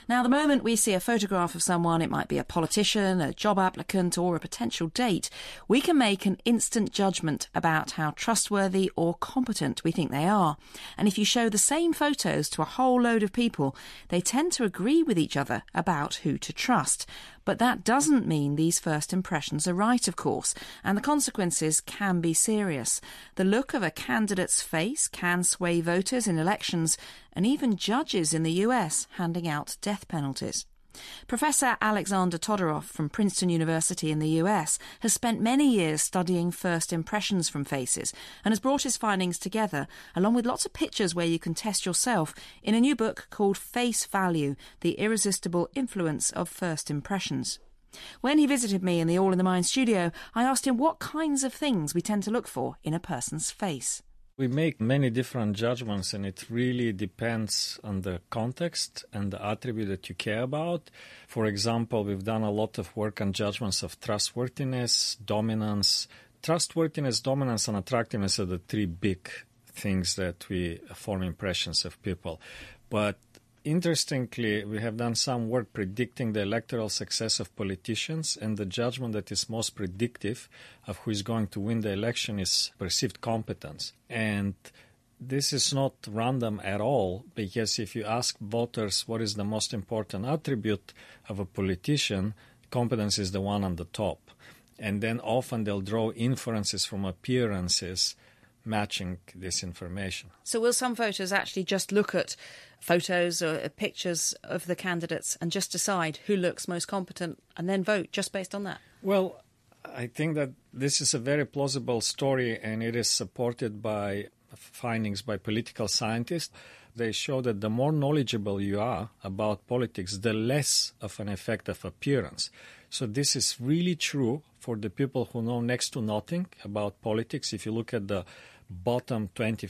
Now, the moment we see a photograph of someone, it might be a politician, a job applicant, or a potential date, we can make an instant judgment about how trustworthy or competent we think they are. And if you show the same photos to a whole load of people, they tend to agree with each other about who to trust. But that doesn't mean these first impressions are right, of course, and the consequences can be serious. The look of a candidate's face can sway voters in elections and even judges in the US handing out death penalties. Professor Alexander Todorov from Princeton University in the US has spent many years studying first impressions from faces and has brought his findings together, along with lots of pictures where you can test yourself, in a new book called Face Value: The Irresistible Influence of First Impressions. When he visited me in the All in the Mind studio, I asked him what kinds of things we tend to look for in a person's face. We make many different judgments, and it really depends on the context and the attribute that you care about. For example, we've done a lot of work on judgments of trustworthiness, dominance. Trustworthiness, dominance, and attractiveness are the three big things that we form impressions of people. But interestingly, we have done some work predicting the electoral success of politicians, and the judgment that is most predictive of who is going to win the election is perceived competence. And this is not random at all, because if you ask voters what is the most important attribute of a politician, competence is the one on the top. And then often they'll draw inferences from appearances matching this information. So will some voters actually just look at photos or pictures of the candidates and just decide who looks most competent and then vote just based on that? Well, I think that this is a very plausible story, and it is supported by findings by political scientists. They show that the more knowledgeable you are about politics, the less of an effect of appearance. So this is really true for the people who know next to nothing about politics. If you look at the bottom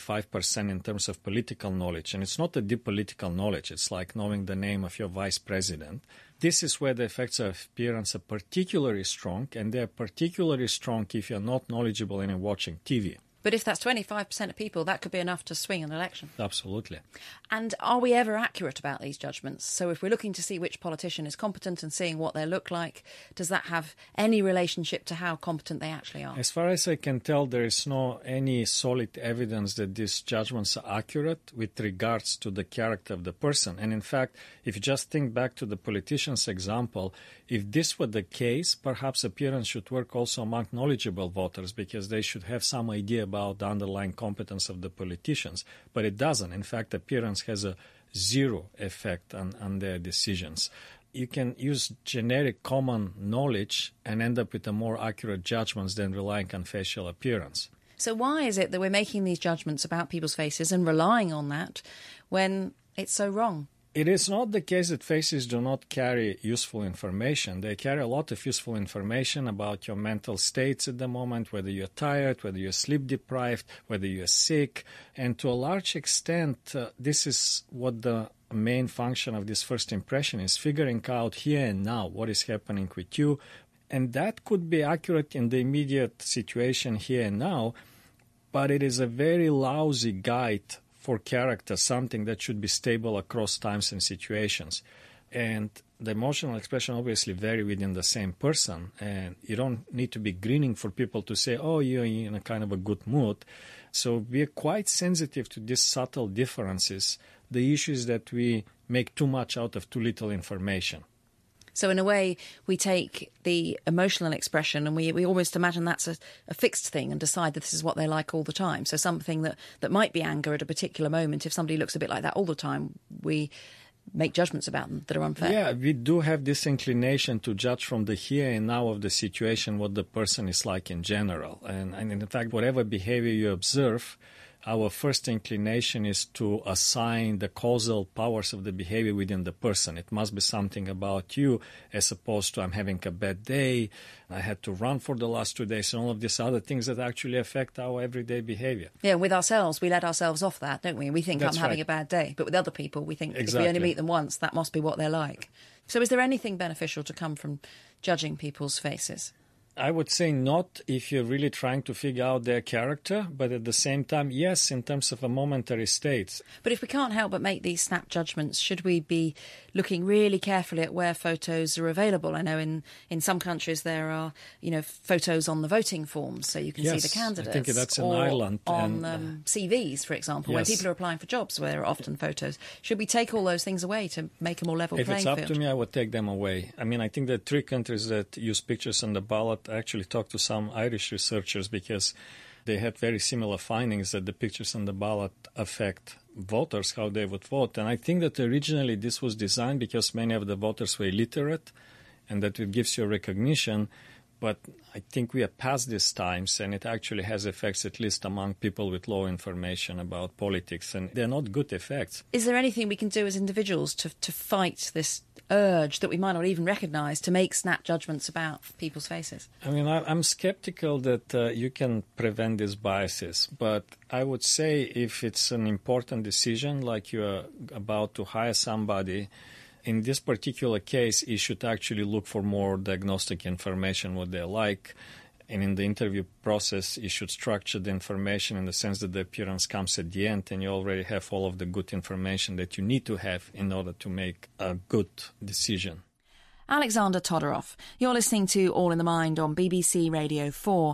25% in terms of political knowledge, and it's not a deep political knowledge, it's like knowing the name of your vice president. This is where the effects of appearance are particularly strong, and they're particularly strong if you're not knowledgeable and you're watching TV. But if that's 25% of people, that could be enough to swing an election. Absolutely. And are we ever accurate about these judgments? So if we're looking to see which politician is competent and seeing what they look like, does that have any relationship to how competent they actually are? As far as I can tell, there is no any solid evidence that these judgments are accurate with regards to the character of the person. And in fact, if you just think back to the politician's example, if this were the case, perhaps appearance should work also among knowledgeable voters, because they should have some idea about the underlying competence of the politicians. But it doesn't. In fact, appearance has a zero effect on their decisions. You can use generic common knowledge and end up with a more accurate judgments than relying on facial appearance. So why is it that we're making these judgments about people's faces and relying on that when it's so wrong? It is not the case that faces do not carry useful information. They carry a lot of useful information about your mental states at the moment, whether you're tired, whether you're sleep deprived, whether you're sick. And to a large extent, this is what the main function of this first impression is, figuring out here and now what is happening with you. And that could be accurate in the immediate situation here and now, but it is a very lousy guide for character, something that should be stable across times and situations. And the emotional expression obviously vary within the same person, and you don't need to be grinning for people to say, oh, you're in a kind of a good mood. So we're quite sensitive to these subtle differences. The issue is that we make too much out of too little information. So in a way, we take the emotional expression and we almost imagine that's a fixed thing and decide that this is what they're like all the time. So something that might be anger at a particular moment, if somebody looks a bit like that all the time, we make judgments about them that are unfair. Yeah, we do have this inclination to judge from the here and now of the situation what the person is like in general. And in fact, whatever behavior you observe, our first inclination is to assign the causal powers of the behavior within the person. It must be something about you, as opposed to I'm having a bad day, I had to run for the last 2 days, and all of these other things that actually affect our everyday behavior. Yeah, with ourselves, we let ourselves off that, don't we? We think That's I'm having right. a bad day. But with other people, we think Exactly. if we only meet them once, that must be what they're like. So is there anything beneficial to come from judging people's faces? I would say not if you're really trying to figure out their character, but at the same time, yes, in terms of a momentary state. But if we can't help but make these snap judgments, should we be looking really carefully at where photos are available? I know in some countries there are, photos on the voting forms, so you can see the candidates. I think that's in or Ireland. on CVs, for example, where people are applying for jobs, where there are often photos. Should we take all those things away to make a more level playing field? If it's up to me, I would take them away. I mean, I think the 3 countries that use pictures on the ballot, I actually talked to some Irish researchers because they had very similar findings that the pictures on the ballot affect voters, how they would vote. And I think that originally this was designed because many of the voters were illiterate and that it gives you recognition. But I think we are past these times, and it actually has effects, at least among people with low information about politics, and they're not good effects. Is there anything we can do as individuals to fight this urge that we might not even recognise to make snap judgments about people's faces? I mean, I'm skeptical that you can prevent these biases, but I would say if it's an important decision, like you're about to hire somebody, in this particular case, you should actually look for more diagnostic information, what they're like. And in the interview process, you should structure the information in the sense that the appearance comes at the end and you already have all of the good information that you need to have in order to make a good decision. Alexander Todorov, you're listening to All in the Mind on BBC Radio 4.